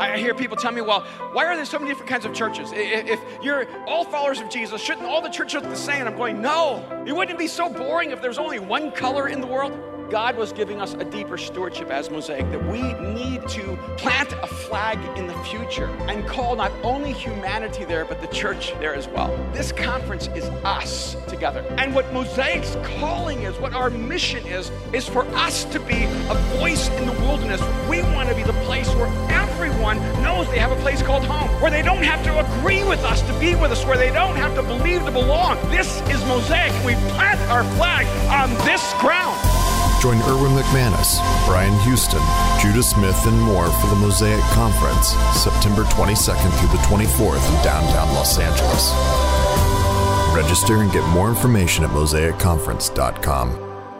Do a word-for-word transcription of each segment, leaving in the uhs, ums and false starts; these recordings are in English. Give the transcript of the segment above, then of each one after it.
I hear people tell me, well, why are there so many different kinds of churches? If you're all followers of Jesus, shouldn't all the churches look the same? And I'm going, no. It wouldn't be so boring if there's only one color in the world. God was giving us a deeper stewardship as Mosaic, that we need to plant a flag in the future and call not only humanity there, but the church there as well. This conference is us together. And what Mosaic's calling is, what our mission is, is for us to be a voice in the wilderness. We want to be the place where everyone knows they have a place called home, where they don't have to agree with us to be with us, where they don't have to believe to belong. This is Mosaic. We plant our flag on this ground. Join Erwin McManus, Brian Houston, Judah Smith, and more for the Mosaic Conference, September twenty-second through the twenty-fourth in downtown Los Angeles. Register and get more information at mosaic conference dot com.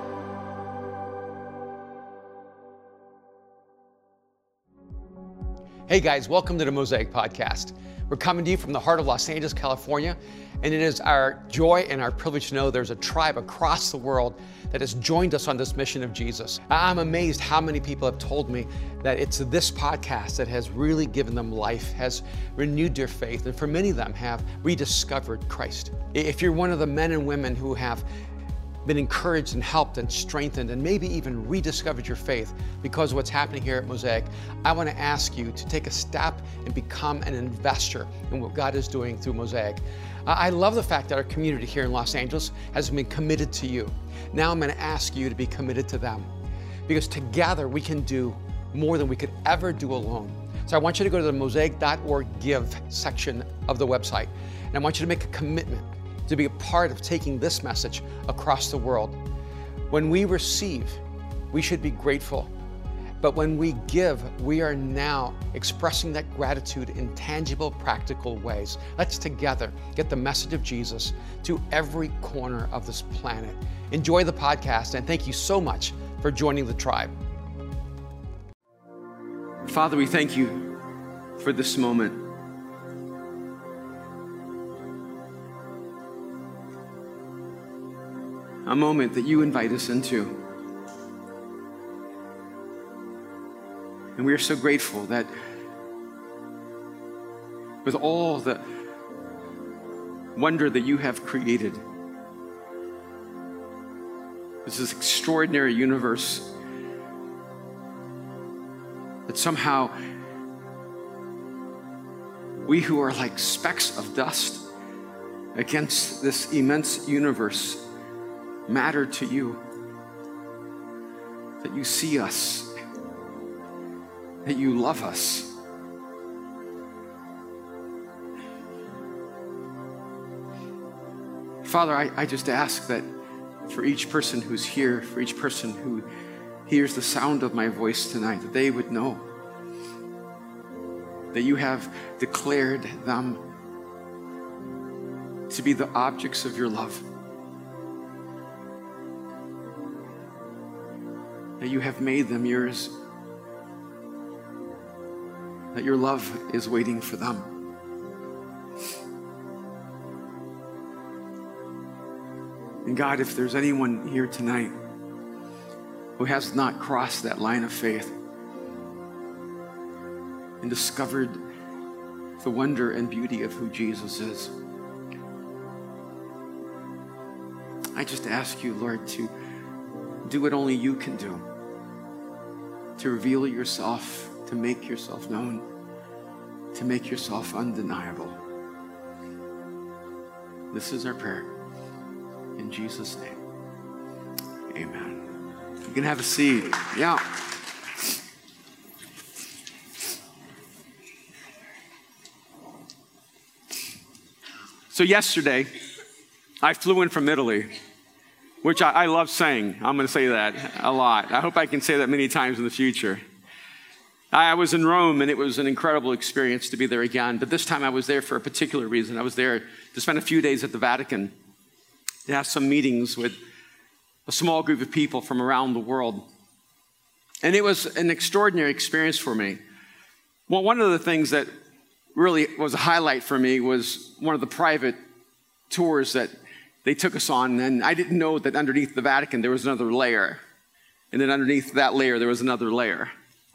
Hey guys, welcome to the Mosaic Podcast. We're coming to you from the heart of Los Angeles, California, and it is our joy and our privilege to know there's a tribe across the world that has joined us on this mission of Jesus. I'm amazed how many people have told me that it's this podcast that has really given them life, has renewed their faith, and for many of them have rediscovered Christ. If you're one of the men and women who have been encouraged and helped and strengthened and maybe even rediscovered your faith because of what's happening here at Mosaic, I want to ask you to take a step and become an investor in what God is doing through Mosaic. I love the fact that our community here in Los Angeles has been committed to you. Now I'm going to ask you to be committed to them, because together we can do more than we could ever do alone. So I want you to go to the mosaic dot org give section of the website, and I want you to make a commitment to be a part of taking this message across the world. When we receive, we should be grateful. But when we give, we are now expressing that gratitude in tangible, practical ways. Let's together get the message of Jesus to every corner of this planet. Enjoy the podcast, and thank you so much for joining the tribe. Father, we thank you for this moment. A moment that you invite us into. And we are so grateful that with all the wonder that you have created, this is extraordinary universe, that somehow we who are like specks of dust against this immense universe matter to you, that you see us, that you love us. Father, I, I just ask that for each person who's here, for each person who hears the sound of my voice tonight, that they would know that you have declared them to be the objects of your love. That you have made them yours, that your love is waiting for them. And God, if there's anyone here tonight who has not crossed that line of faith and discovered the wonder and beauty of who Jesus is, I just ask you, Lord, to do what only you can do, to reveal yourself, to make yourself known, to make yourself undeniable. This is our prayer. In Jesus' name, amen. You can have a seat. Yeah. So yesterday, I flew in from Italy, which I, I love saying. I'm going to say that a lot. I hope I can say that many times in the future. I was in Rome, and it was an incredible experience to be there again. But this time I was there for a particular reason. I was there to spend a few days at the Vatican, to have some meetings with a small group of people from around the world. And it was an extraordinary experience for me. Well, one of the things that really was a highlight for me was one of the private tours that they took us on. And I didn't know that underneath the Vatican there was another layer. And then underneath that layer there was another layer.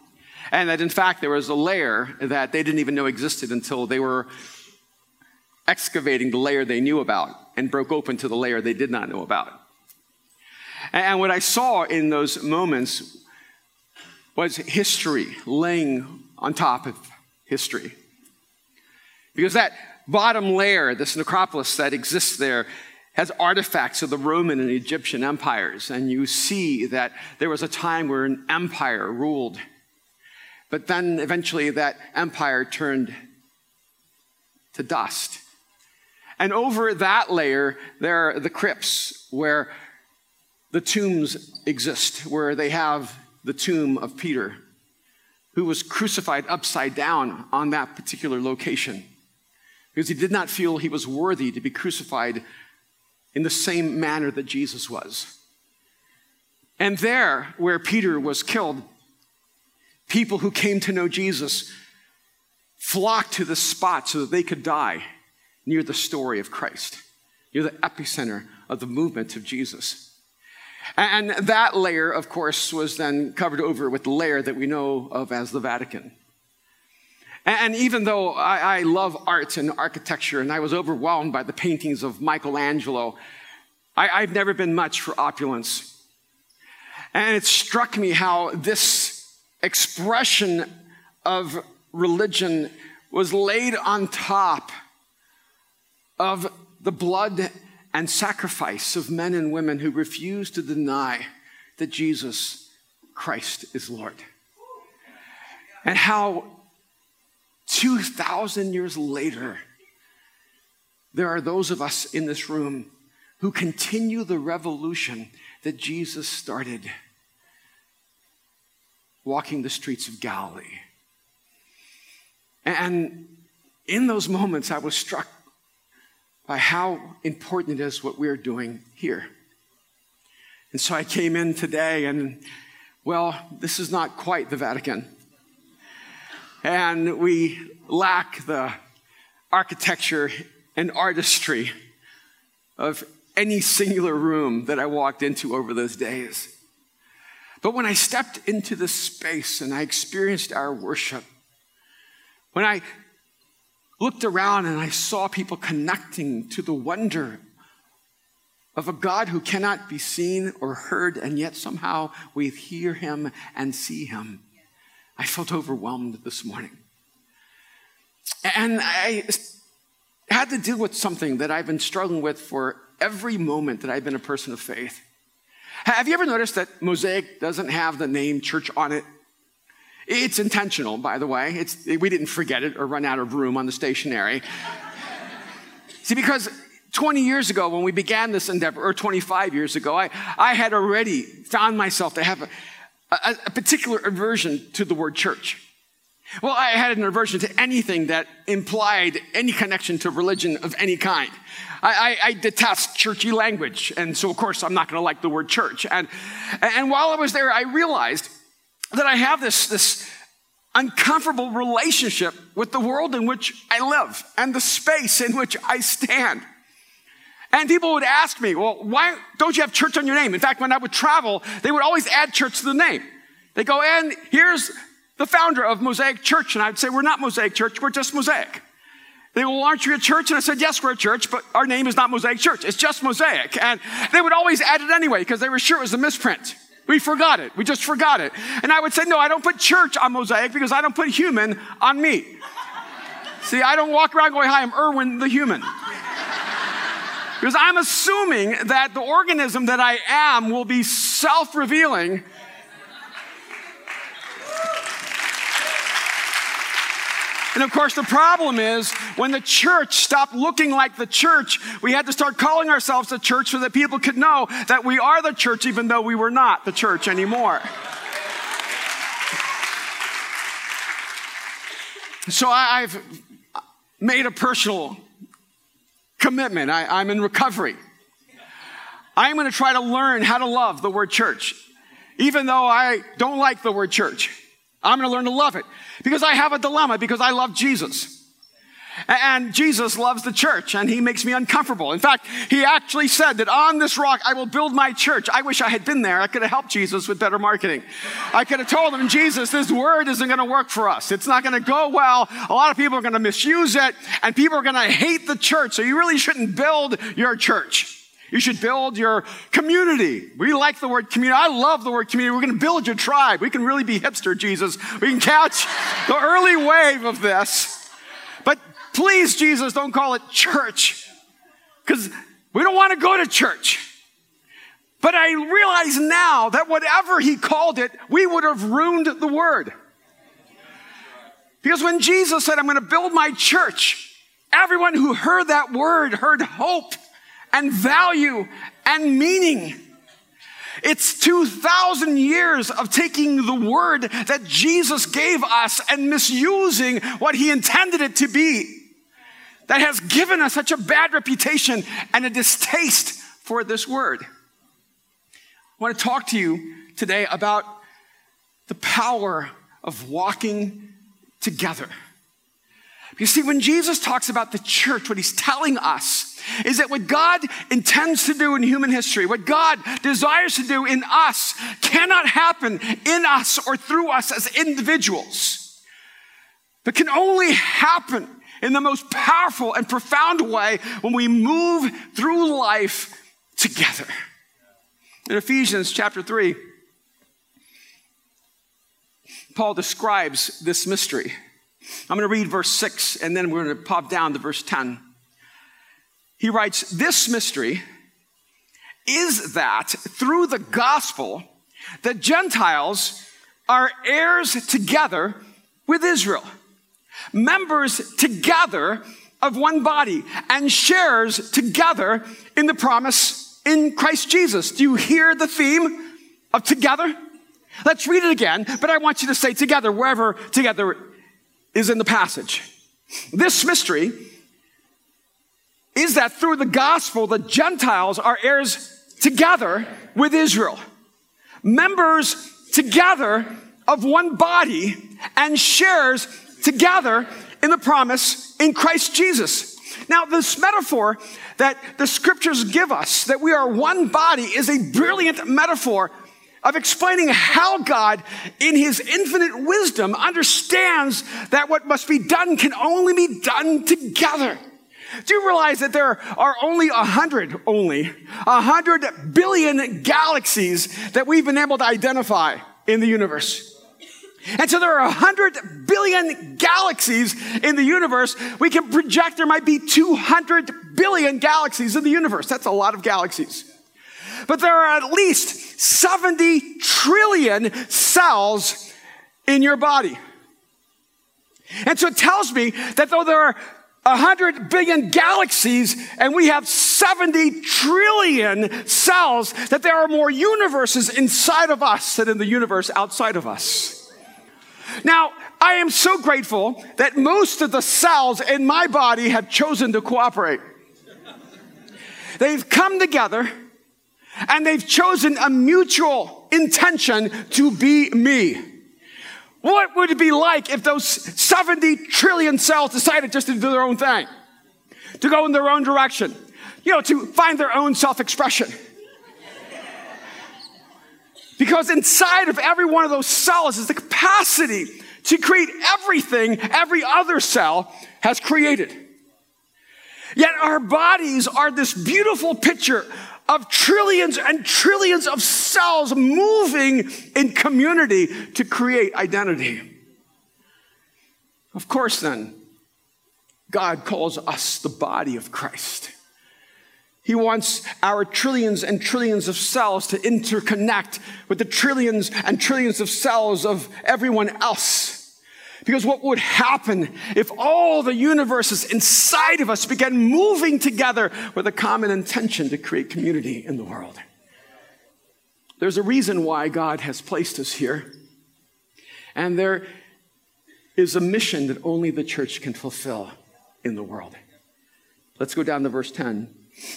And that in fact, there was a layer that they didn't even know existed until they were excavating the layer they knew about and broke open to the layer they did not know about. And what I saw in those moments was history laying on top of history. Because that bottom layer, this necropolis that exists there, has artifacts of the Roman and Egyptian empires. And you see that there was a time where an empire ruled. But then eventually that empire turned to dust. And over that layer, there are the crypts where the tombs exist, where they have the tomb of Peter, who was crucified upside down on that particular location because he did not feel he was worthy to be crucified in the same manner that Jesus was. And there, where Peter was killed, people who came to know Jesus flocked to this spot so that they could die near the story of Christ, near the epicenter of the movement of Jesus. And that layer, of course, was then covered over with the layer that we know of as the Vatican. And even though I, I love art and architecture, and I was overwhelmed by the paintings of Michelangelo, I, I've never been much for opulence. And it struck me how this expression of religion was laid on top of the blood and sacrifice of men and women who refuse to deny that Jesus Christ is Lord. And how two thousand years later, there are those of us in this room who continue the revolution that Jesus started, walking the streets of Galilee. And in those moments, I was struck by how important it is what we're doing here. And so I came in today and, well, this is not quite the Vatican. And we lack the architecture and artistry of any singular room that I walked into over those days. But when I stepped into this space and I experienced our worship, when I looked around and I saw people connecting to the wonder of a God who cannot be seen or heard, and yet somehow we hear him and see him, I felt overwhelmed this morning. And I had to deal with something that I've been struggling with for every moment that I've been a person of faith. Have you ever noticed that Mosaic doesn't have the name church on it? It's intentional, by the way. It's, we didn't forget it or run out of room on the stationery. See, because twenty years ago when we began this endeavor, or twenty-five years ago, I, I had already found myself to have a, a, a particular aversion to the word church. Well, I had an aversion to anything that implied any connection to religion of any kind. I, I, I detest churchy language, and so of course I'm not going to like the word church. And, and while I was there, I realized that I have this, this uncomfortable relationship with the world in which I live and the space in which I stand. And people would ask me, well, why don't you have church on your name? In fact, when I would travel, they would always add church to the name. They go, and here's the founder of Mosaic Church. And I'd say, we're not Mosaic Church, we're just Mosaic. They go, well, aren't you a church? And I said, yes, we're a church, but our name is not Mosaic Church. It's just Mosaic. And they would always add it anyway because they were sure it was a misprint. We forgot it. We just forgot it. And I would say, no, I don't put church on Mosaic because I don't put human on me. See, I don't walk around going, hi, I'm Erwin the human. Because I'm assuming that the organism that I am will be self-revealing. And of course, the problem is when the church stopped looking like the church, we had to start calling ourselves the church so that people could know that we are the church, even though we were not the church anymore. So I've made a personal commitment. I, I'm in recovery. I'm going to try to learn how to love the word church, even though I don't like the word church. I'm going to learn to love it because I have a dilemma because I love Jesus. And Jesus loves the church, and he makes me uncomfortable. In fact, he actually said that on this rock, I will build my church. I wish I had been there. I could have helped Jesus with better marketing. I could have told him, Jesus, this word isn't going to work for us. It's not going to go well. A lot of people are going to misuse it, and people are going to hate the church. So you really shouldn't build your church. You should build your community. We like the word community. I love the word community. We're going to build your tribe. We can really be hipster, Jesus. We can catch the early wave of this. But please, Jesus, don't call it church, because we don't want to go to church. But I realize now that whatever he called it, we would have ruined the word. Because when Jesus said, I'm going to build my church, everyone who heard that word heard hope and value and meaning. It's two thousand years of taking the word that Jesus gave us and misusing what he intended it to be that has given us such a bad reputation and a distaste for this word. I want to talk to you today about the power of walking together. You see, when Jesus talks about the church, what he's telling us is that what God intends to do in human history, what God desires to do in us, cannot happen in us or through us as individuals, but can only happen in the most powerful and profound way when we move through life together. In Ephesians chapter three, Paul describes this mystery. I'm going to read verse six, and then we're going to pop down to verse ten. He writes, this mystery is that through the gospel, the Gentiles are heirs together with Israel, members together of one body, and sharers together in the promise in Christ Jesus. Do you hear the theme of together? Let's read it again, but I want you to say together, wherever together is in the passage. This mystery is that through the gospel, the Gentiles are heirs together with Israel, members together of one body, and sharers together in the promise in Christ Jesus. Now, this metaphor that the scriptures give us, that we are one body, is a brilliant metaphor of explaining how God, in his infinite wisdom, understands that what must be done can only be done together. Do you realize that there are only a hundred, only a hundred billion galaxies that we've been able to identify in the universe? And so there are a hundred billion galaxies in the universe. We can project there might be two hundred billion galaxies in the universe. That's a lot of galaxies. But there are at least seventy trillion cells in your body. And so it tells me that though there are one hundred billion galaxies and we have seventy trillion cells, that there are more universes inside of us than in the universe outside of us. Now, I am so grateful that most of the cells in my body have chosen to cooperate. They've come together and they've chosen a mutual intention to be me. What would it be like if those seventy trillion cells decided just to do their own thing, to go in their own direction, you know, to find their own self-expression? Because inside of every one of those cells is the capacity to create everything every other cell has created. Yet our bodies are this beautiful picture of trillions and trillions of cells moving in community to create identity. Of course, then, God calls us the body of Christ. He wants our trillions and trillions of cells to interconnect with the trillions and trillions of cells of everyone else. Because what would happen if all the universes inside of us began moving together with a common intention to create community in the world? There's a reason why God has placed us here. And there is a mission that only the church can fulfill in the world. Let's go down to verse ten.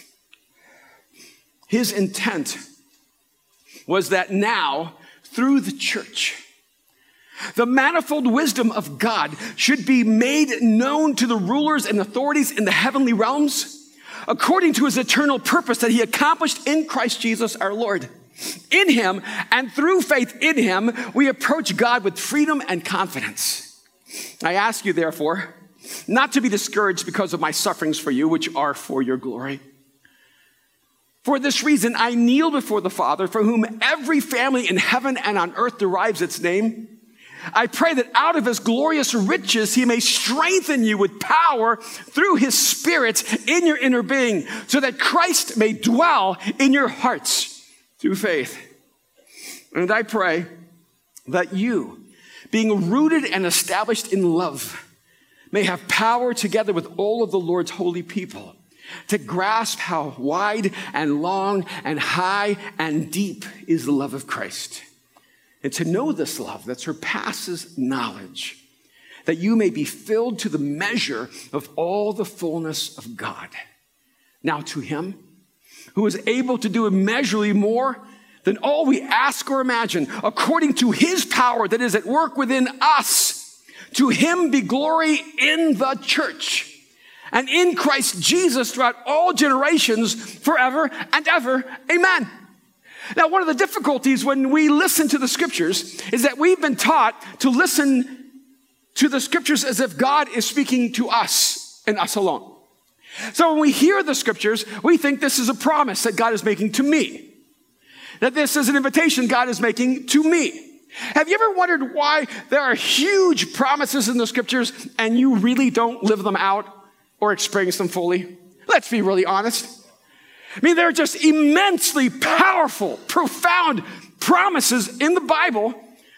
His intent was that now, through the church, The manifold wisdom of God should be made known to the rulers and authorities in the heavenly realms according to his eternal purpose that he accomplished in Christ Jesus our Lord. In him and through faith in him, we approach God with freedom and confidence. I ask you, therefore, not to be discouraged because of my sufferings for you, which are for your glory. For this reason, I kneel before the Father, from whom every family in heaven and on earth derives its name. I pray that out of his glorious riches, he may strengthen you with power through his Spirit in your inner being, so that Christ may dwell in your hearts through faith. And I pray that you, being rooted and established in love, may have power together with all of the Lord's holy people to grasp how wide and long and high and deep is the love of Christ, and to know this love that surpasses knowledge, that you may be filled to the measure of all the fullness of God. Now to him who is able to do immeasurably more than all we ask or imagine, according to his power that is at work within us, to him be glory in the church and in Christ Jesus throughout all generations, forever and ever. Amen. Now, one of the difficulties when we listen to the scriptures is that we've been taught to listen to the scriptures as if God is speaking to us and us alone. So when we hear the scriptures, we think this is a promise that God is making to me, that this is an invitation God is making to me. Have you ever wondered why there are huge promises in the scriptures and you really don't live them out or experience them fully? Let's be really honest. I mean, there are just immensely powerful, profound promises in the Bible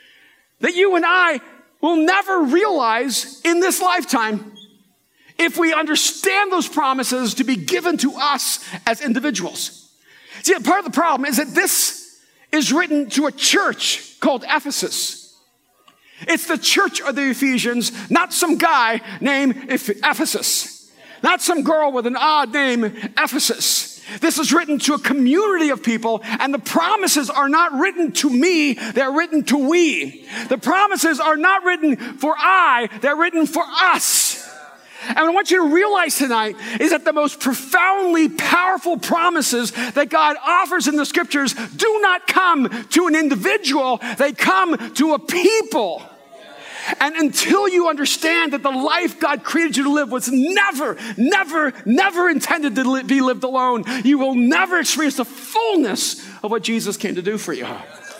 that you and I will never realize in this lifetime if we understand those promises to be given to us as individuals. See, part of the problem is that this is written to a church called Ephesus. It's the church of the Ephesians, not some guy named Ephesus, not some girl with an odd name, Ephesus. This is written to a community of people, and the promises are not written to me, they're written to we. The promises are not written for I, they're written for us. And what I want you to realize tonight is that the most profoundly powerful promises that God offers in the scriptures do not come to an individual, they come to a people. And until you understand that the life God created you to live was never, never, never intended to li- be lived alone, you will never experience the fullness of what Jesus came to do for you.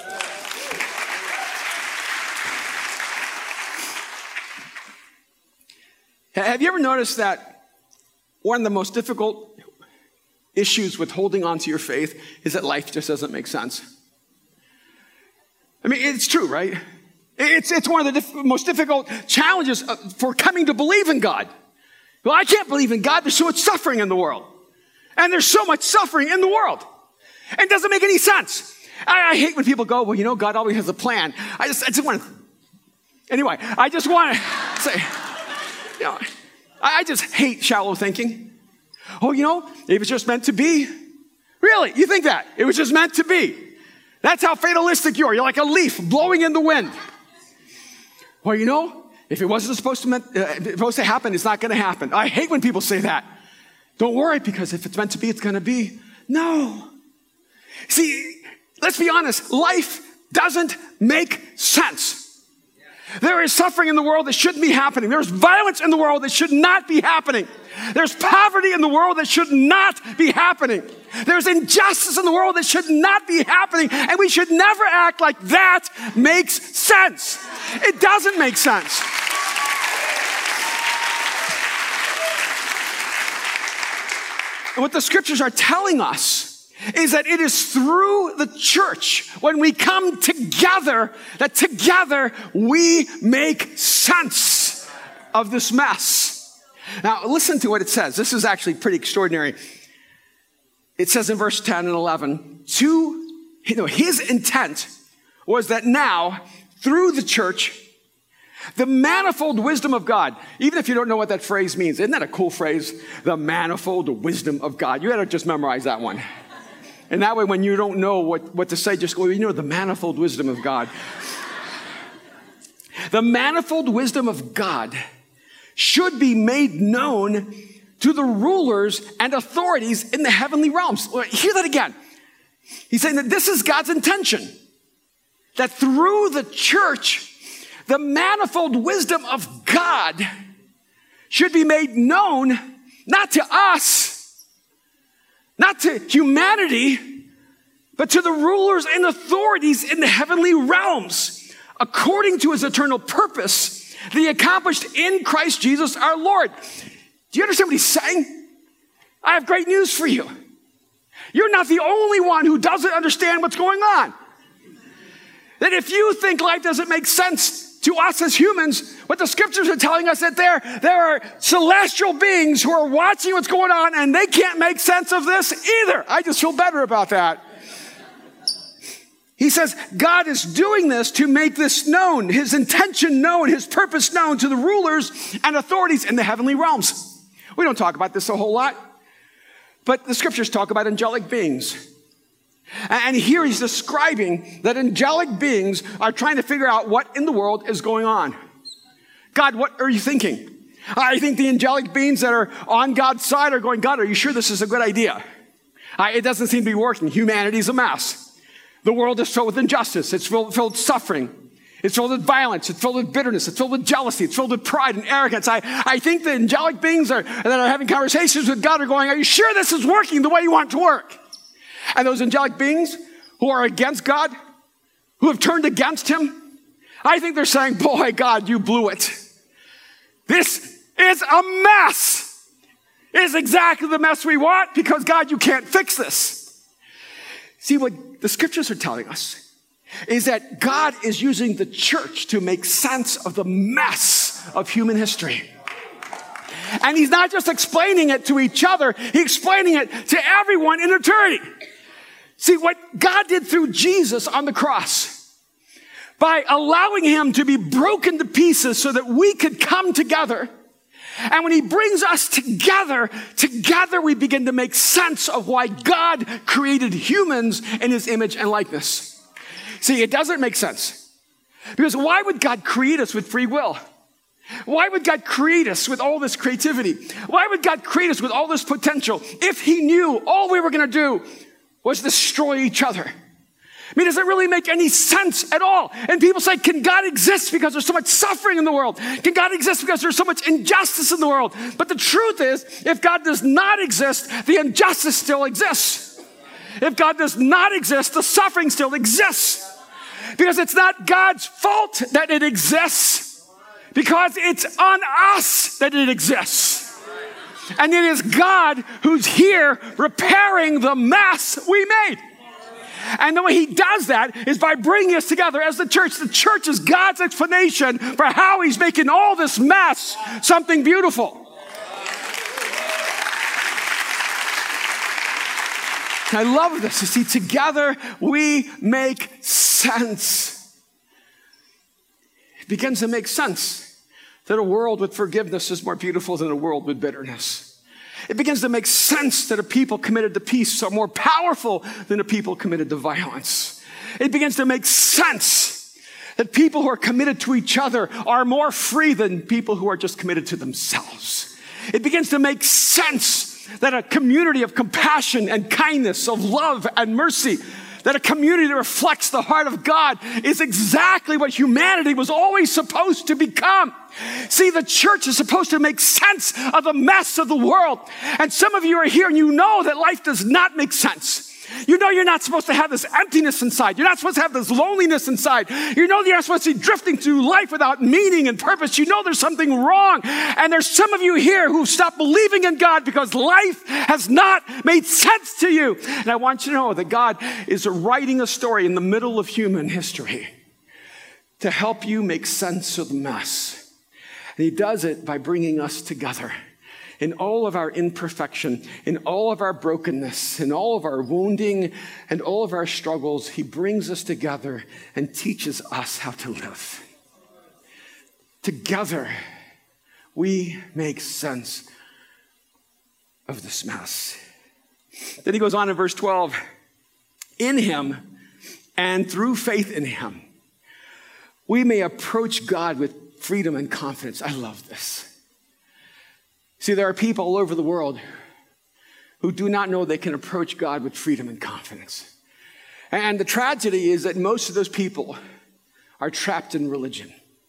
Have you ever noticed that one of the most difficult issues with holding on to your faith is that life just doesn't make sense? I mean, it's true, right? It's, it's one of the diff- most difficult challenges for coming to believe in God. Well, I can't believe in God. There's so much suffering in the world. And there's so much suffering in the world. And it doesn't make any sense. I, I hate when people go, well, you know, God always has a plan. I just, I just want to, anyway, I just want to say, you know, I, I just hate shallow thinking. Oh, you know, it was just meant to be. Really? You think that? It was just meant to be. That's how fatalistic you are. You're like a leaf blowing in the wind. Well, you know, if it wasn't supposed to, meant, uh, supposed to happen, it's not going to happen. I hate when people say that. Don't worry, because if it's meant to be, it's going to be. No. See, let's be honest. Life doesn't make sense. There is suffering in the world that shouldn't be happening. There's violence in the world that should not be happening. There's poverty in the world that should not be happening. There's injustice in the world that should not be happening. And we should never act like that makes sense. It doesn't make sense. And what the scriptures are telling us is that it is through the church, when we come together, that together we make sense of this mess. Now, listen to what it says. This is actually pretty extraordinary. It says in verse ten and eleven, to, you know, his intent was that now, through the church, the manifold wisdom of God, even if you don't know what that phrase means, isn't that a cool phrase? The manifold wisdom of God. You gotta just memorize that one. And that way, when you don't know what, what to say, just go, you know, the manifold wisdom of God. the manifold wisdom of God should be made known to the rulers and authorities in the heavenly realms. Hear that again. He's saying that this is God's intention, that through the church, the manifold wisdom of God should be made known, not to us, not to humanity, but to the rulers and authorities in the heavenly realms, according to his eternal purpose that he accomplished in Christ Jesus our Lord. Do you understand what he's saying? I have great news for you. You're not the only one who doesn't understand what's going on. That if you think life doesn't make sense to us as humans, what the scriptures are telling us that there, there are celestial beings who are watching what's going on and they can't make sense of this either. I just feel better about that. He says God is doing this to make this known, his intention known, his purpose known to the rulers and authorities in the heavenly realms. We don't talk about this a whole lot, but the scriptures talk about angelic beings. And here he's describing that angelic beings are trying to figure out what in the world is going on. God, what are you thinking? I think the angelic beings that are on God's side are going, God, are you sure this is a good idea? Uh, it doesn't seem to be working. Humanity's a mess. The world is filled with injustice. It's filled, filled with suffering. It's filled with violence. It's filled with bitterness. It's filled with jealousy. It's filled with pride and arrogance. I, I think the angelic beings are, that are having conversations with God are going, are you sure this is working the way you want it to work? And those angelic beings who are against God, who have turned against him, I think they're saying, boy, God, you blew it. This is a mess. It is exactly the mess we want because, God, you can't fix this. See, what the scriptures are telling us is that God is using the church to make sense of the mess of human history. And he's not just explaining it to each other, he's explaining it to everyone in eternity. See, what God did through Jesus on the cross, by allowing him to be broken to pieces so that we could come together. And when he brings us together, together we begin to make sense of why God created humans in his image and likeness. See, it doesn't make sense. Because why would God create us with free will? Why would God create us with all this creativity? Why would God create us with all this potential if he knew all we were going to do was destroy each other? I mean, does it really make any sense at all? And people say, can God exist because there's so much suffering in the world? Can God exist because there's so much injustice in the world? But the truth is, if God does not exist, the injustice still exists. If God does not exist, the suffering still exists. Because it's not God's fault that it exists, because it's on us that it exists. And it is God who's here repairing the mess we made. And the way he does that is by bringing us together as the church. The church is God's explanation for how he's making all this mess something beautiful. I love this. You see, together we make sense. It begins to make sense that a world with forgiveness is more beautiful than a world with bitterness. It begins to make sense that a people committed to peace are more powerful than a people committed to violence. It begins to make sense that people who are committed to each other are more free than people who are just committed to themselves. It begins to make sense that a community of compassion and kindness, of love and mercy, that a community that reflects the heart of God is exactly what humanity was always supposed to become. See, the church is supposed to make sense of the mess of the world. And some of you are here and you know that life does not make sense. You know you're not supposed to have this emptiness inside. You're not supposed to have this loneliness inside. You know you're not supposed to be drifting through life without meaning and purpose. You know there's something wrong. And there's some of you here who stopped believing in God because life has not made sense to you. And I want you to know that God is writing a story in the middle of human history to help you make sense of the mess. And he does it by bringing us together. In all of our imperfection, in all of our brokenness, in all of our wounding, and all of our struggles, he brings us together and teaches us how to live. Together, we make sense of this mess. Then he goes on in verse twelve. In him and through faith in him, we may approach God with freedom and confidence. I love this. See, there are people all over the world who do not know they can approach God with freedom and confidence. And the tragedy is that most of those people are trapped in religion.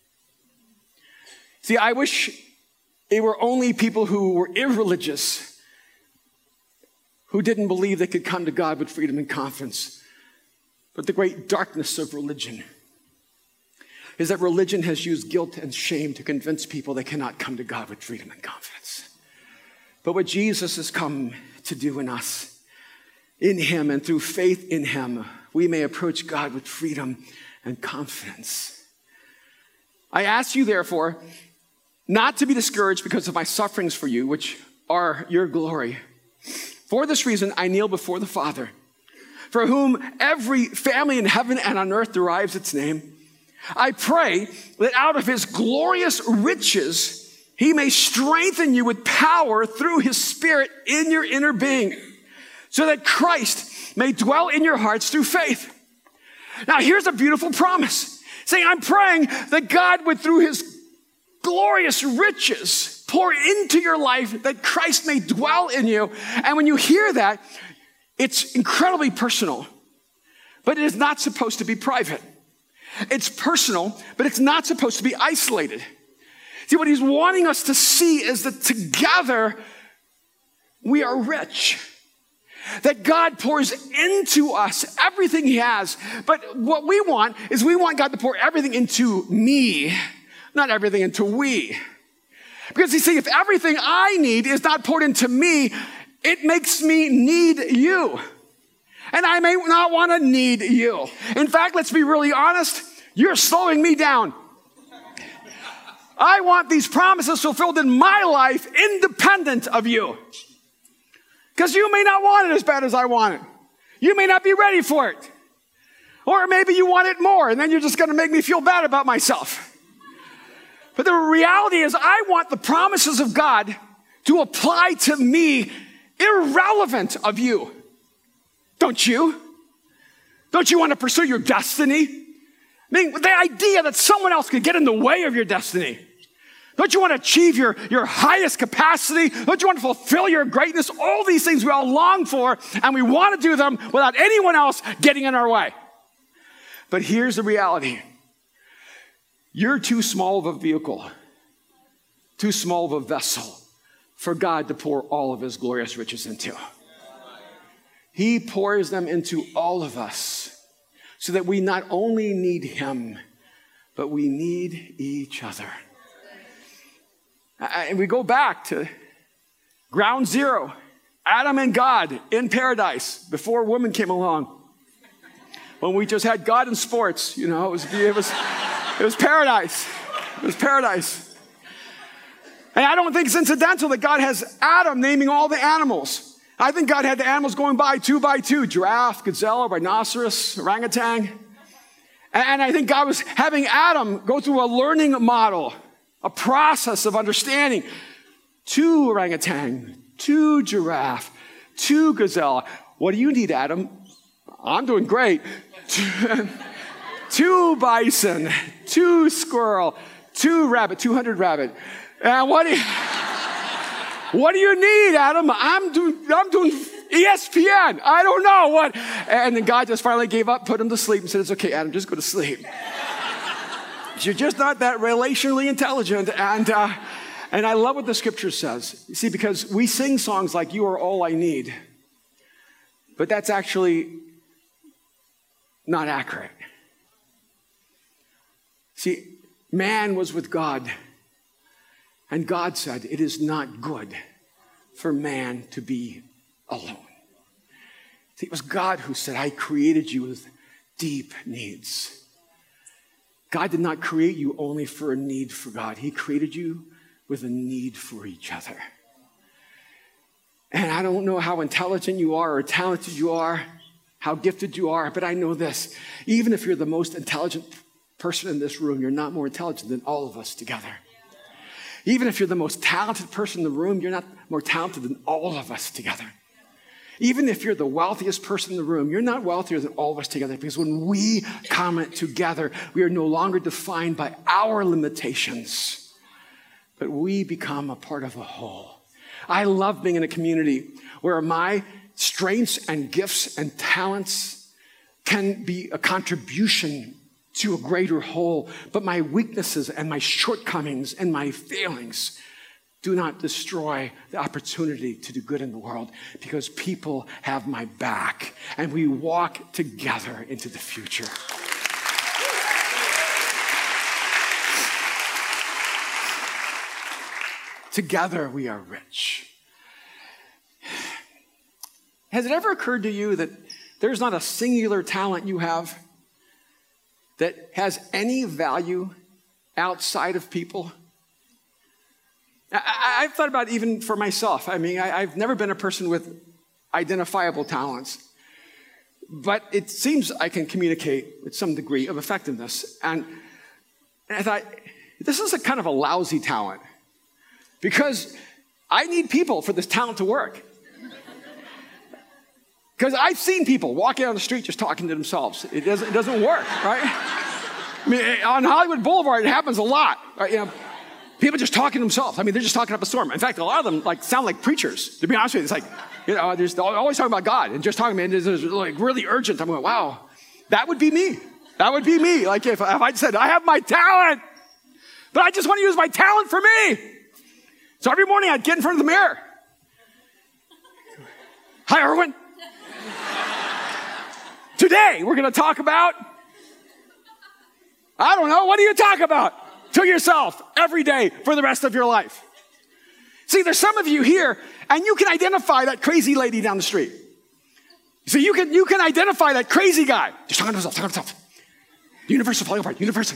See, I wish it were only people who were irreligious who didn't believe they could come to God with freedom and confidence. But the great darkness of religion is that religion has used guilt and shame to convince people they cannot come to God with freedom and confidence. But what Jesus has come to do in us, in him and through faith in him, we may approach God with freedom and confidence. I ask you, therefore, not to be discouraged because of my sufferings for you, which are your glory. For this reason, I kneel before the Father, for whom every family in heaven and on earth derives its name. I pray that out of his glorious riches, he may strengthen you with power through his Spirit in your inner being, so that Christ may dwell in your hearts through faith. Now, here's a beautiful promise, saying, I'm praying that God would, through his glorious riches, pour into your life, that Christ may dwell in you. And when you hear that, it's incredibly personal, but it is not supposed to be private. It's personal, but it's not supposed to be isolated. See, what he's wanting us to see is that together we are rich. That God pours into us everything he has. But what we want is we want God to pour everything into me, not everything into we. Because you see, if everything I need is not poured into me, it makes me need you. And I may not want to need you. In fact, let's be really honest, you're slowing me down. I want these promises fulfilled in my life independent of you. Because you may not want it as bad as I want it. You may not be ready for it. Or maybe you want it more, and then you're just going to make me feel bad about myself. But the reality is, I want the promises of God to apply to me irrelevant of you. Don't you? Don't you want to pursue your destiny? I mean, the idea that someone else could get in the way of your destiny. Don't you want to achieve your, your highest capacity? Don't you want to fulfill your greatness? All these things we all long for, and we want to do them without anyone else getting in our way. But here's the reality. You're too small of a vehicle, too small of a vessel for God to pour all of his glorious riches into. He pours them into all of us so that we not only need him, but we need each other. And we go back to ground zero, Adam and God in paradise before woman came along. When we just had God in sports, you know, it was, it was, it was paradise. It was paradise. And I don't think it's incidental that God has Adam naming all the animals. I think God had the animals going by two by two, giraffe, gazelle, rhinoceros, orangutan. And I think God was having Adam go through a learning model, a process of understanding. Two orangutan, two giraffe, two gazelle. What do you need, Adam? I'm doing great. Two, two bison, two squirrel, two rabbit, two hundred rabbit. And what do you, what do you need, Adam? I'm doing, I'm doing E S P N. I don't know what. And then God just finally gave up, put him to sleep, and said, it's okay, Adam, just go to sleep. You're just not that relationally intelligent. And, uh, and I love what the scripture says. You see, because we sing songs like, you are all I need. But that's actually not accurate. See, man was with God. And God said, it is not good for man to be alone. See, it was God who said, I created you with deep needs. God did not create you only for a need for God. He created you with a need for each other. And I don't know how intelligent you are or talented you are, how gifted you are, but I know this. Even if you're the most intelligent person in this room, you're not more intelligent than all of us together. Even if you're the most talented person in the room, you're not more talented than all of us together. Even if you're the wealthiest person in the room, you're not wealthier than all of us together, because when we come together, we are no longer defined by our limitations, but we become a part of a whole. I love being in a community where my strengths and gifts and talents can be a contribution to a greater whole, but my weaknesses and my shortcomings and my failings do not destroy the opportunity to do good in the world, because people have my back and we walk together into the future. Together we are rich. Has it ever occurred to you that there's not a singular talent you have that has any value outside of people? I, I've thought about it even for myself. I mean, I, I've never been a person with identifiable talents, but it seems I can communicate with some degree of effectiveness. And, and I thought, this is a kind of a lousy talent, because I need people for this talent to work. Because I've seen people walking down the street just talking to themselves. It doesn't, it doesn't work, right? I mean, on Hollywood Boulevard, it happens a lot. Right? You know, people just talking to themselves. I mean, they're just talking up a storm. In fact, a lot of them like sound like preachers. To be honest with you, it's like, you know, they're always talking about God and just talking, man, it's like really urgent. I'm going, wow, that would be me. That would be me. Like if, if I said, I have my talent, but I just want to use my talent for me. So every morning I'd get in front of the mirror. Hi, Erwin. Today, we're going to talk about, I don't know, what do you talk about? To yourself every day for the rest of your life. See, there's some of you here, and you can identify that crazy lady down the street. So you can, you can identify that crazy guy. Just talking to himself, talking to himself. The universe is falling apart, universe.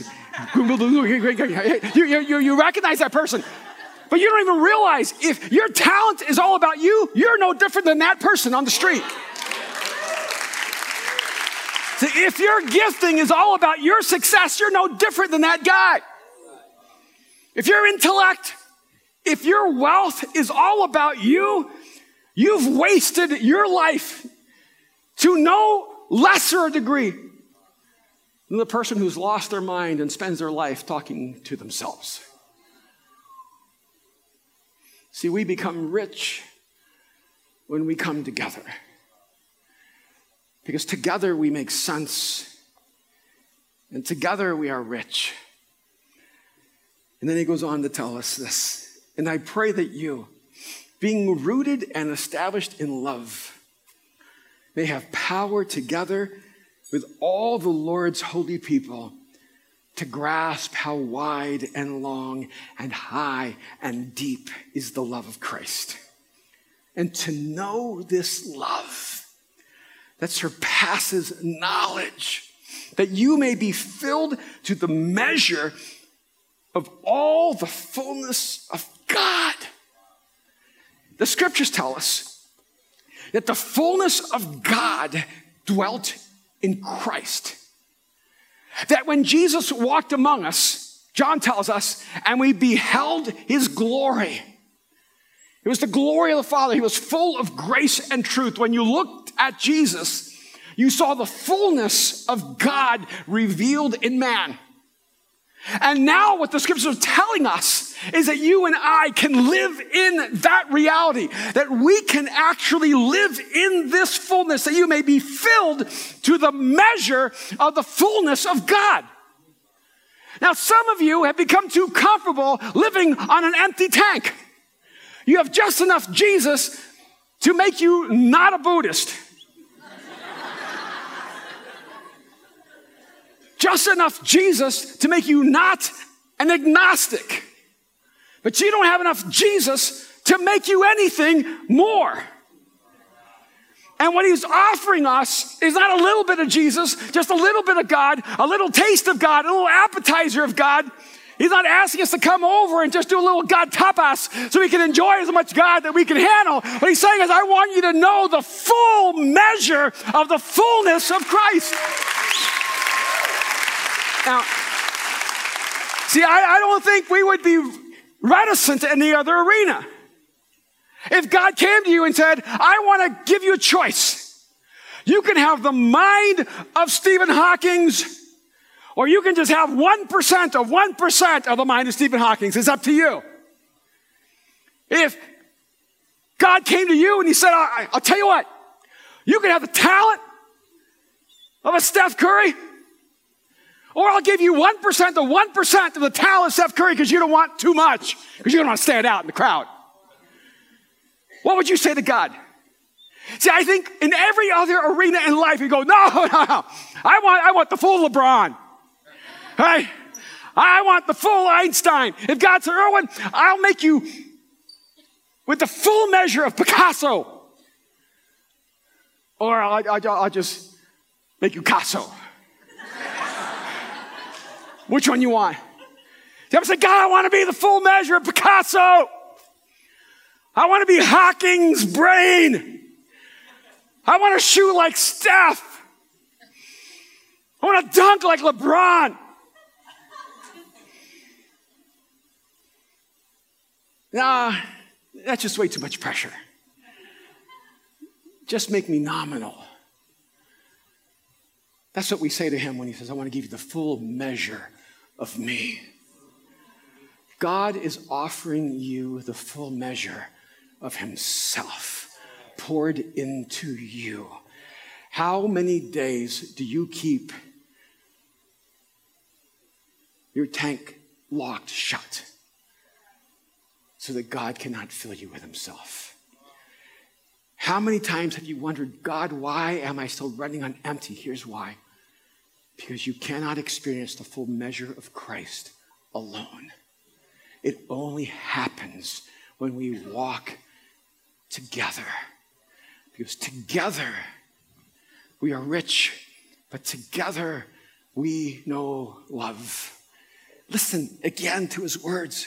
you, you, you, you recognize that person. But you don't even realize if your talent is all about you, you're no different than that person on the street. See, if your gifting is all about your success, you're no different than that guy. If your intellect, if your wealth is all about you, you've wasted your life to no lesser a degree than the person who's lost their mind and spends their life talking to themselves. See, we become rich when we come together. Because together we make sense, and together we are rich. And then he goes on to tell us this. And I pray that you, being rooted and established in love, may have power together with all the Lord's holy people to grasp how wide and long and high and deep is the love of Christ. And to know this love that surpasses knowledge, that you may be filled to the measure of all the fullness of God. The scriptures tell us that the fullness of God dwelt in Christ. That when Jesus walked among us, John tells us, and we beheld his glory. It was the glory of the Father. He was full of grace and truth. When you looked at Jesus, you saw the fullness of God revealed in man. And now what the scriptures are telling us is that you and I can live in that reality, that we can actually live in this fullness, that you may be filled to the measure of the fullness of God. Now, some of you have become too comfortable living on an empty tank. You have just enough Jesus to make you not a Buddhist. Just enough Jesus to make you not an agnostic. But you don't have enough Jesus to make you anything more. And what he's offering us is not a little bit of Jesus, just a little bit of God, a little taste of God, a little appetizer of God. He's not asking us to come over and just do a little God tapas so we can enjoy as much God that we can handle. What he's saying is, I want you to know the full measure of the fullness of Christ. Now, see, I, I don't think we would be reticent to any other arena. If God came to you and said, I want to give you a choice. You can have the mind of Stephen Hawking's, or you can just have one percent of one percent of the mind of Stephen Hawking's. It's up to you. If God came to you and he said, I, I'll tell you what, you can have the talent of a Steph Curry, or I'll give you one percent of one percent of the talent of Steph Curry because you don't want too much, because you don't want to stand out in the crowd. What would you say to God? See, I think in every other arena in life, you go, no, no, no. I want, I want the full LeBron. Right? I want the full Einstein. If God said, Erwin, I'll make you with the full measure of Picasso. Or I'll, I'll, I'll just make you Picasso. Which one you want? You ever say, God, I want to be the full measure of Picasso. I want to be Hawking's brain. I want to shoot like Steph. I want to dunk like LeBron. Nah, that's just way too much pressure. Just make me nominal. That's what we say to him when he says, I want to give you the full measure of me. God is offering you the full measure of himself poured into you. How many days do you keep your tank locked shut so that God cannot fill you with himself? How many times have you wondered, God, why am I still running on empty? Here's why. Because you cannot experience the full measure of Christ alone. It only happens when we walk together. Because together we are rich, but together we know love. Listen again to his words.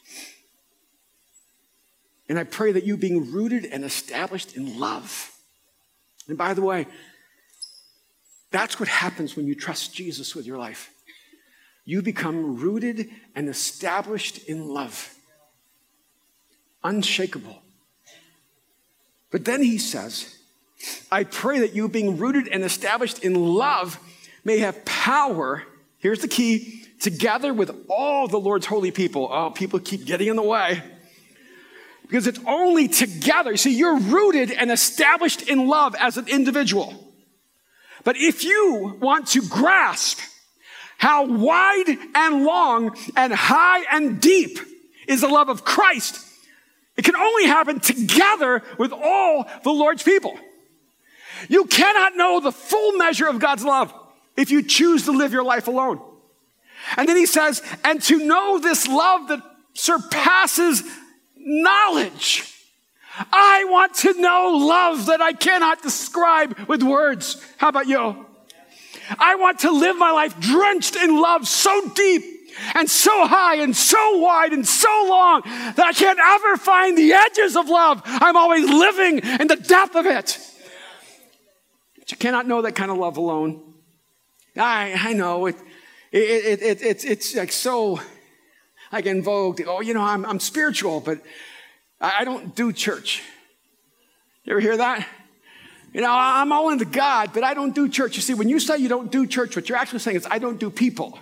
And I pray that you, being rooted and established in love. And by the way, that's what happens when you trust Jesus with your life. You become rooted and established in love. Unshakable. But then he says, I pray that you, being rooted and established in love, may have power, here's the key, together with all the Lord's holy people. Oh, people keep getting in the way. Because it's only together. See, you're rooted and established in love as an individual. But if you want to grasp how wide and long and high and deep is the love of Christ, it can only happen together with all the Lord's people. You cannot know the full measure of God's love if you choose to live your life alone. And then he says, and to know this love that surpasses knowledge. I want to know love that I cannot describe with words. How about you? I want to live my life drenched in love so deep and so high and so wide and so long that I can't ever find the edges of love. I'm always living in the depth of it. But you cannot know that kind of love alone. I, I know it, it, it, it, it's, it's like so like in vogue. Oh, you know, I'm, I'm spiritual, but I, I don't do church. You ever hear that? You know, I'm all into God, but I don't do church. You see, when you say you don't do church, what you're actually saying is, I don't do people.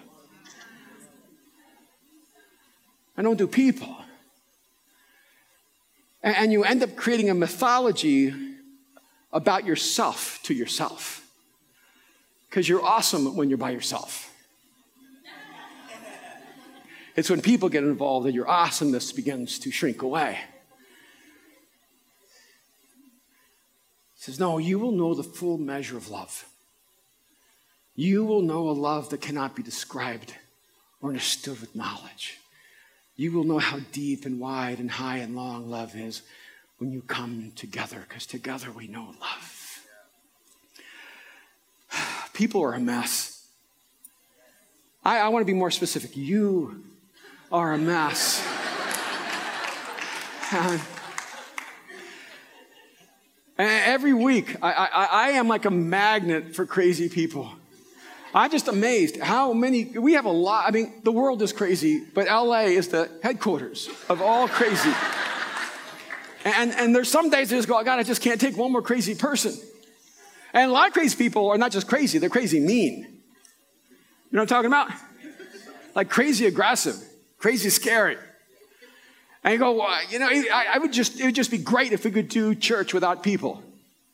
I don't do people. And, and you end up creating a mythology about yourself to yourself. Because you're awesome when you're by yourself. It's when people get involved that your awesomeness begins to shrink away. He says, no, you will know the full measure of love. You will know a love that cannot be described or understood with knowledge. You will know how deep and wide and high and long love is when you come together, because together we know love. People are a mess. I, I want to be more specific. You are a mess. And every week, I, I, I am like a magnet for crazy people. I'm just amazed how many, we have a lot, I mean, the world is crazy, but L A is the headquarters of all crazy. And, and there's some days I just go, oh, God, I just can't take one more crazy person. And a lot of crazy people are not just crazy, they're crazy mean. You know what I'm talking about? Like crazy aggressive, crazy scary. And you go, well, you know, I, I would just, it would just be great if we could do church without people.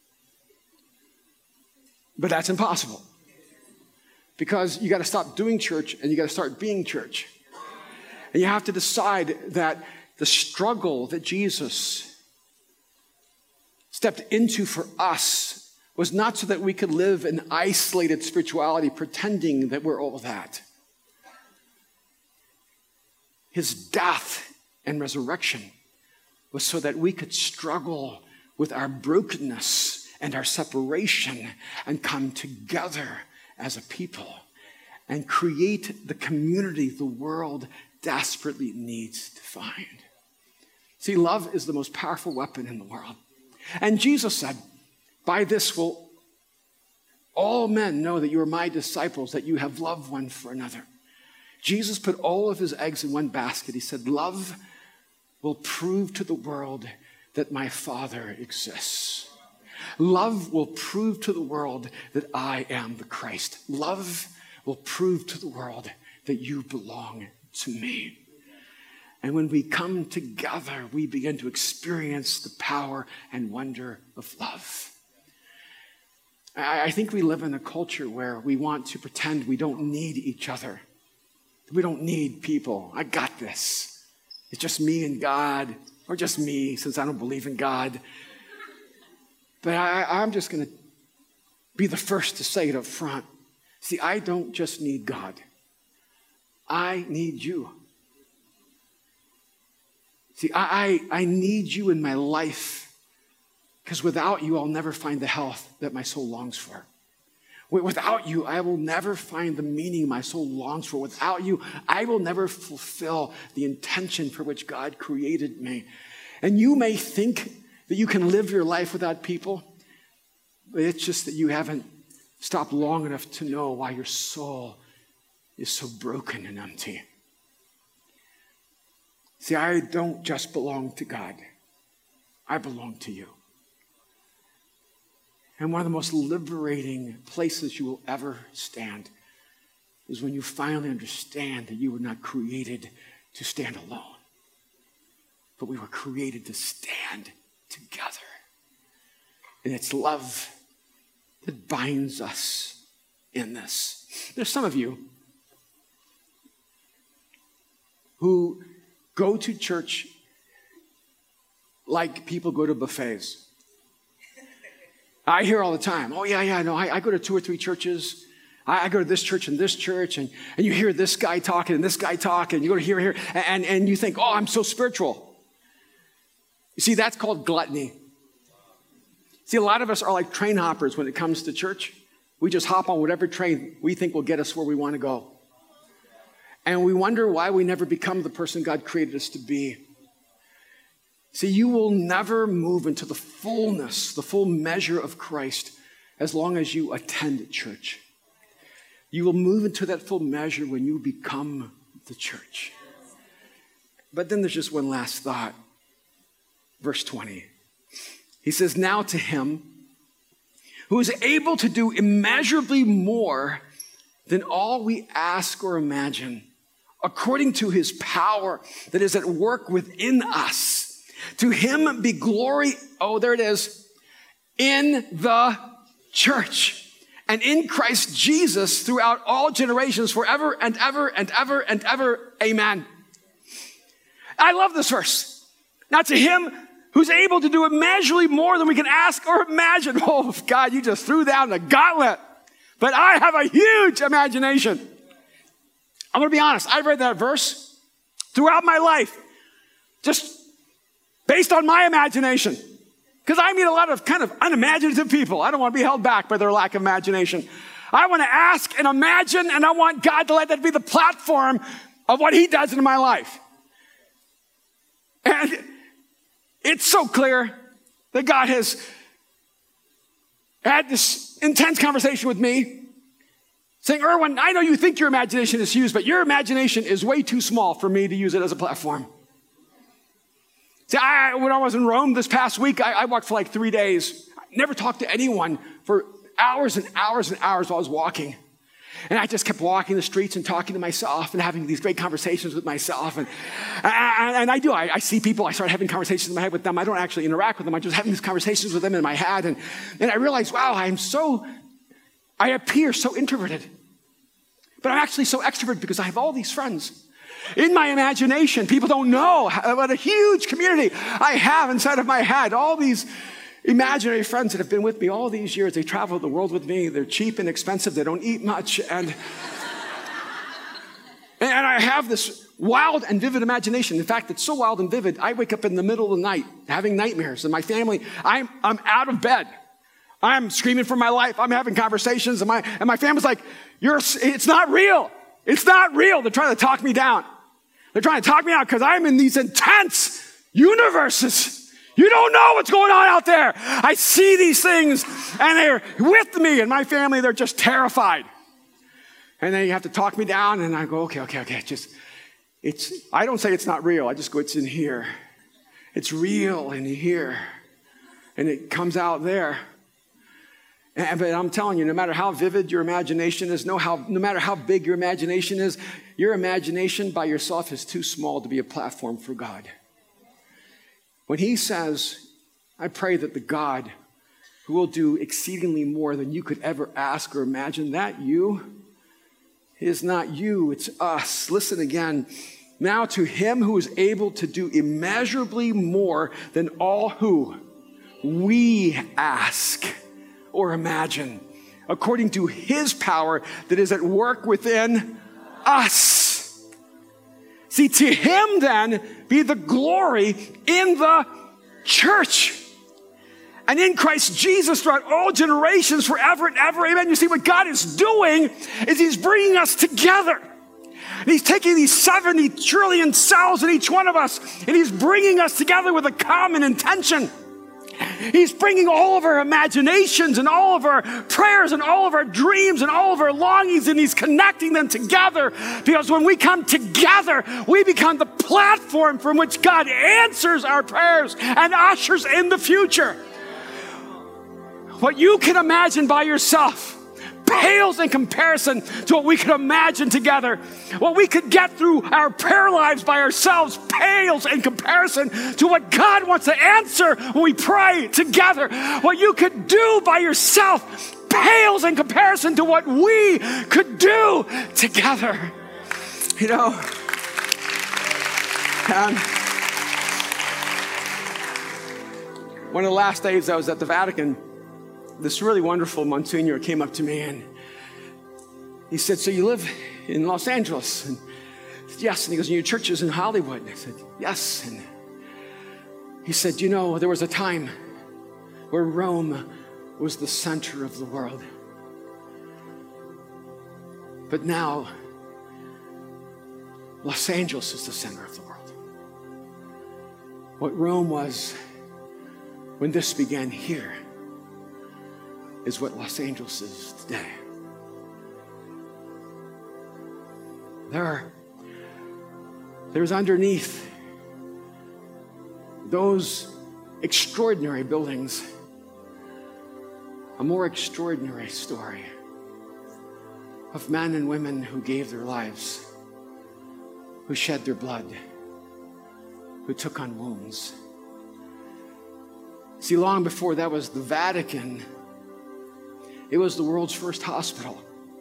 But that's impossible. Because you got to stop doing church and you got to start being church. And you have to decide that the struggle that Jesus stepped into for us was not so that we could live an isolated spirituality pretending that we're all that. His death and resurrection was so that we could struggle with our brokenness and our separation and come together as a people and create the community the world desperately needs to find. See, love is the most powerful weapon in the world. And Jesus said, by this will all men know that you are my disciples, that you have love one for another. Jesus put all of his eggs in one basket. He said, love will prove to the world that my Father exists. Love will prove to the world that I am the Christ. Love will prove to the world that you belong to me. And when we come together, we begin to experience the power and wonder of love. I think we live in a culture where we want to pretend we don't need each other. We don't need people. I got this. It's just me and God, or just me, since I don't believe in God. But I, I'm just going to be the first to say it up front. See, I don't just need God. I need you. See, I, I, I need you in my life, because without you, I'll never find the health that my soul longs for. Without you, I will never find the meaning my soul longs for. Without you, I will never fulfill the intention for which God created me. And you may think that you can live your life without people, but it's just that you haven't stopped long enough to know why your soul is so broken and empty. See, I don't just belong to God. I belong to you. And one of the most liberating places you will ever stand is when you finally understand that you were not created to stand alone, but we were created to stand together. And it's love that binds us in this. There's some of you who go to church like people go to buffets. I hear all the time, oh yeah, yeah, no, I, I go to two or three churches. I, I go to this church and this church, and, and you hear this guy talking and this guy talking, and you go to here and here, and, and you think, oh, I'm so spiritual. You see, that's called gluttony. See, a lot of us are like train hoppers when it comes to church. We just hop on whatever train we think will get us where we want to go. And we wonder why we never become the person God created us to be. See, you will never move into the fullness, the full measure of Christ as long as you attend church. You will move into that full measure when you become the church. But then there's just one last thought. Verse twenty. He says, now to him who is able to do immeasurably more than all we ask or imagine, according to his power that is at work within us. To him be glory, oh, there it is, in the church and in Christ Jesus throughout all generations, forever and ever and ever and ever. Amen. I love this verse. Now to him who's able to do immeasurably more than we can ask or imagine. Oh, God, you just threw down the gauntlet. But I have a huge imagination. I'm going to be honest. I've read that verse throughout my life, just based on my imagination. Because I meet a lot of kind of unimaginative people. I don't want to be held back by their lack of imagination. I want to ask and imagine, and I want God to let that be the platform of what he does in my life. And it's so clear that God has had this intense conversation with me, saying, Erwin, I know you think your imagination is huge, but your imagination is way too small for me to use it as a platform. See, I, when I was in Rome this past week, I, I walked for like three days. I never talked to anyone for hours and hours and hours while I was walking. And I just kept walking the streets and talking to myself and having these great conversations with myself. And, and, and I do. I, I see people. I start having conversations in my head with them. I don't actually interact with them. I'm just having these conversations with them in my head. And, and I realize, wow, I'm so, I appear so introverted. But I'm actually so extroverted because I have all these friends. In my imagination, people don't know what a huge community I have inside of my head. All these imaginary friends that have been with me all these years. They travel the world with me. They're cheap and expensive. They don't eat much. And, and I have this wild and vivid imagination. In fact, it's so wild and vivid, I wake up in the middle of the night having nightmares. And my family, I'm, I'm out of bed. I'm screaming for my life. I'm having conversations. And my, and my family's like, You're, it's not real. It's not real. They're trying to talk me down. They're trying to talk me out because I'm in these intense universes. You don't know what's going on out there. I see these things and they're with me and my family, they're just terrified. And then you have to talk me down and I go, okay, okay, okay. Just, it's, I don't say it's not real. I just go, it's in here. It's real in here. And it comes out there. And, but I'm telling you, no matter how vivid your imagination is, no, how, no matter how big your imagination is, your imagination by yourself is too small to be a platform for God. When he says, I pray that the God who will do exceedingly more than you could ever ask or imagine, that you is not you, it's us. Listen again. Now to him who is able to do immeasurably more than all who we ask or imagine, according to his power that is at work within us. See, to him then be the glory in the church and in Christ Jesus throughout all generations forever and ever. Amen. You see, what God is doing is he's bringing us together. And he's taking these seventy trillion cells in each one of us and he's bringing us together with a common intention. He's bringing all of our imaginations and all of our prayers and all of our dreams and all of our longings, and he's connecting them together, because when we come together, we become the platform from which God answers our prayers and ushers in the future. What you can imagine by yourself pales in comparison to what we could imagine together. What we could get through our prayer lives by ourselves pales in comparison to what God wants to answer when we pray together. What you could do by yourself pales in comparison to what we could do together. You know, and one of the last days I was at the Vatican, this really wonderful Monsignor came up to me and he said, so you live in Los Angeles? And I said, yes. And he goes, and your church is in Hollywood? And I said, yes. And he said, you know, there was a time where Rome was the center of the world. But now, Los Angeles is the center of the world. What Rome was when this began here is what Los Angeles is today. There are, there's underneath those extraordinary buildings a more extraordinary story of men and women who gave their lives, who shed their blood, who took on wounds. See, long before that was the Vatican, it was the world's first hospital,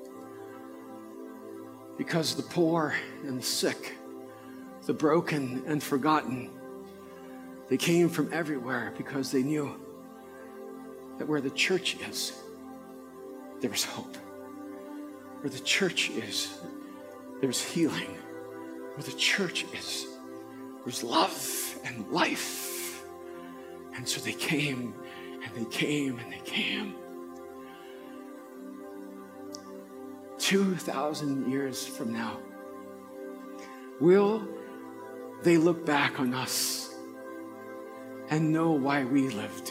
because the poor and the sick, the broken and forgotten, they came from everywhere because they knew that where the church is, there is hope. Where the church is, there's healing. Where the church is, there's love and life. And so they came and they came and they came. Two thousand years from now, will they look back on us and know why we lived?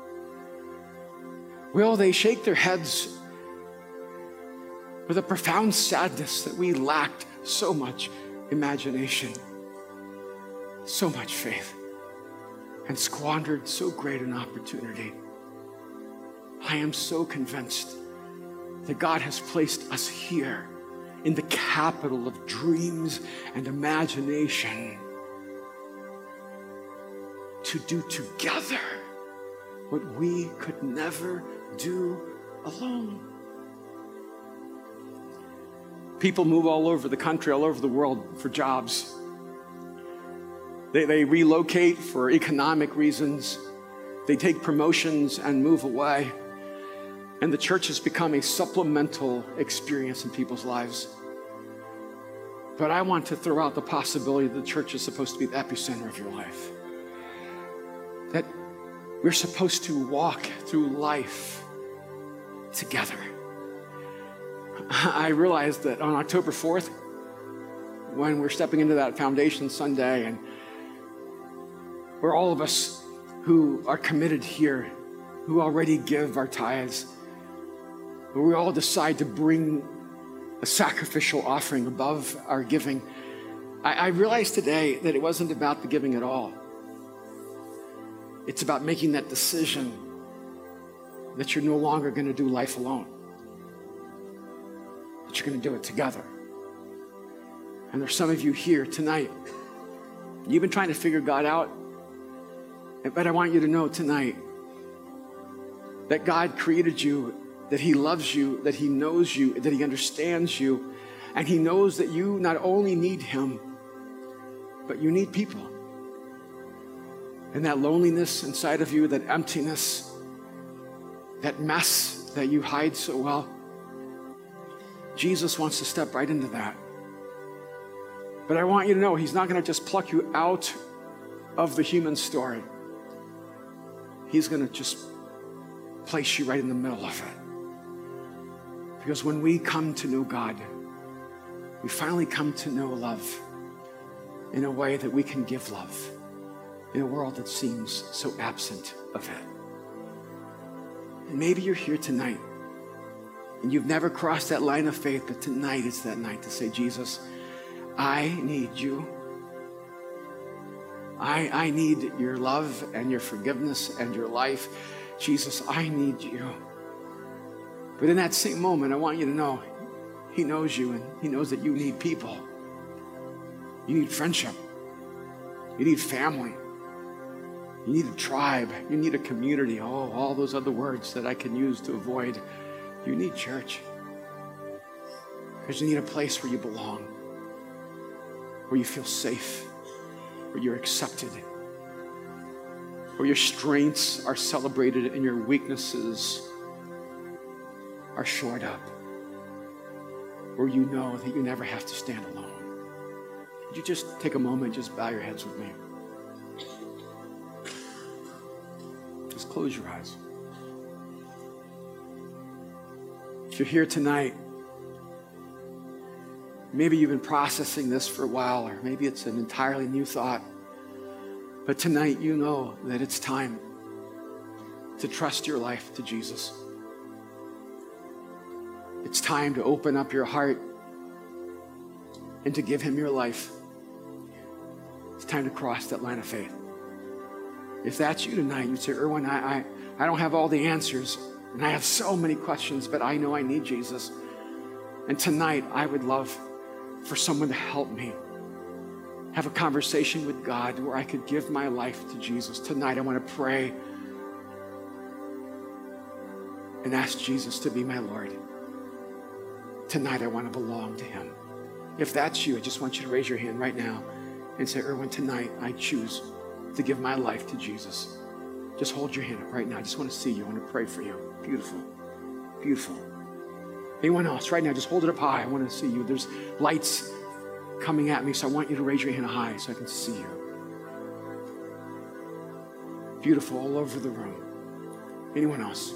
Will they shake their heads with a profound sadness that we lacked so much imagination, so much faith? and squandered so great an opportunity. I am so convinced that God has placed us here in the capital of dreams and imagination to do together what we could never do alone. People move all over the country, all over the world for jobs. They, they relocate for economic reasons. They take promotions and move away. And the church has become a supplemental experience in people's lives. But I want to throw out the possibility that the church is supposed to be the epicenter of your life. That we're supposed to walk through life together. I realized that on October fourth, when we're stepping into that Foundation Sunday, and where all of us who are committed here, who already give our tithes, where we all decide to bring a sacrificial offering above our giving, I, I realized today that it wasn't about the giving at all. It's about making that decision that you're no longer going to do life alone, that you're going to do it together. And there's some of you here tonight, you've been trying to figure God out, but I want you to know tonight that God created you, that He loves you, that He knows you, that He understands you, and He knows that you not only need Him, but you need people. And that loneliness inside of you, that emptiness, that mess that you hide so well, Jesus wants to step right into that. But I want you to know He's not going to just pluck you out of the human story. He's going to just place you right in the middle of it. Because when we come to know God, we finally come to know love in a way that we can give love in a world that seems so absent of it. And maybe you're here tonight and you've never crossed that line of faith, but tonight is that night to say, Jesus, I need you. I, I need your love and your forgiveness and your life. Jesus, I need you. But in that same moment, I want you to know He knows you, and He knows that you need people. You need friendship. You need family. You need a tribe. You need a community. Oh, all those other words that I can use to avoid. You need church. Because you need a place where you belong, where you feel safe, where you're accepted, where your strengths are celebrated and your weaknesses are shored up, where you know that you never have to stand alone. Would you just take a moment and just bow your heads with me? Just close your eyes. If you're here tonight, maybe you've been processing this for a while, or maybe it's an entirely new thought, but tonight you know that it's time to trust your life to Jesus. It's time to open up your heart and to give Him your life. It's time to cross that line of faith. If that's you tonight, you'd say, Erwin, I, I, I don't have all the answers, and I have so many questions, but I know I need Jesus. And tonight, I would love for someone to help me have a conversation with God where I could give my life to Jesus. Tonight, I want to pray and ask Jesus to be my Lord. Tonight, I want to belong to Him. If that's you, I just want you to raise your hand right now and say, Erwin, tonight I choose to give my life to Jesus. Just hold your hand up right now. I just want to see you. I want to pray for you. Beautiful. Beautiful. Anyone else right now, just hold it up high. I want to see you. There's lights coming at me, so I want you to raise your hand high so I can see you. Beautiful all over the room. Anyone else?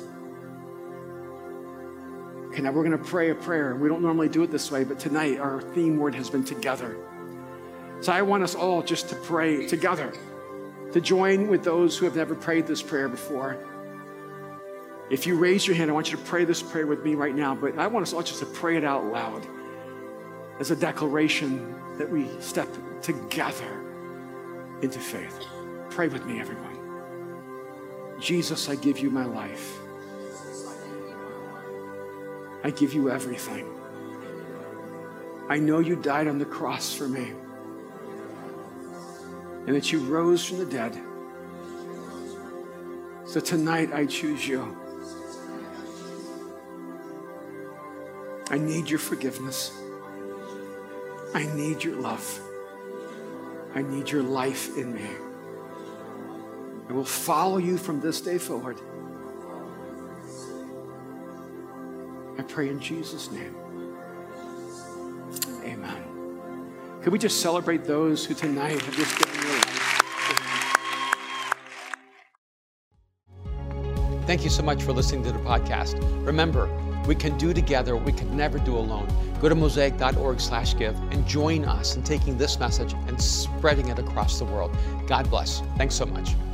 Okay, now we're going to pray a prayer. We don't normally do it this way, but tonight our theme word has been together. So I want us all just to pray together, to join with those who have never prayed this prayer before. If you raise your hand, I want you to pray this prayer with me right now, but I want us all just to pray it out loud as a declaration that we step together into faith. Pray with me, everyone. Jesus, I give you my life. I give you everything. I know you died on the cross for me, and that you rose from the dead. So tonight I choose you. I need your forgiveness. I need your love. I need your life in me. I will follow you from this day forward. I pray in Jesus' name. Amen. Could we just celebrate those who tonight have just given their life? Thank you so much for listening to the podcast. Remember, we can do together what we could never do alone. Go to mosaic dot org slash give and join us in taking this message and spreading it across the world. God bless. Thanks so much.